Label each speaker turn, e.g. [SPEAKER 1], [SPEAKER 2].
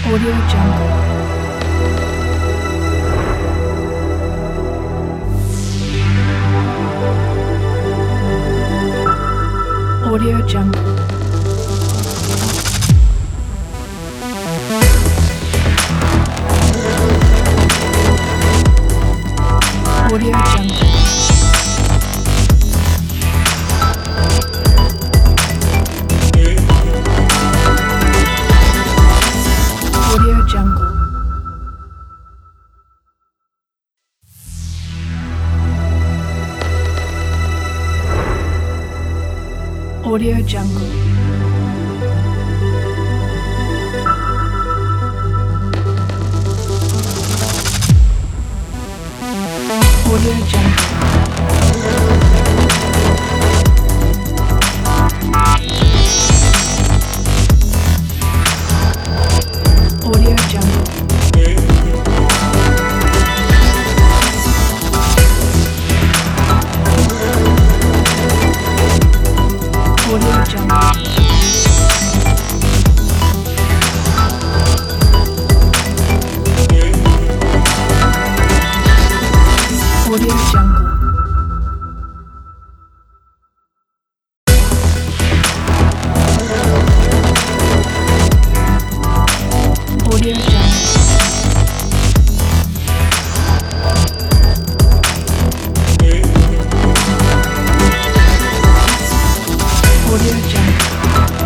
[SPEAKER 1] Audio Jungle. Audio Jungle. Audio Jungle. Audio Jungle. Audio Jungle. Audio Jungle. Audio Jungle. Audio Jungle. Audio Jungle. Audio Jungle. Audio Jungle.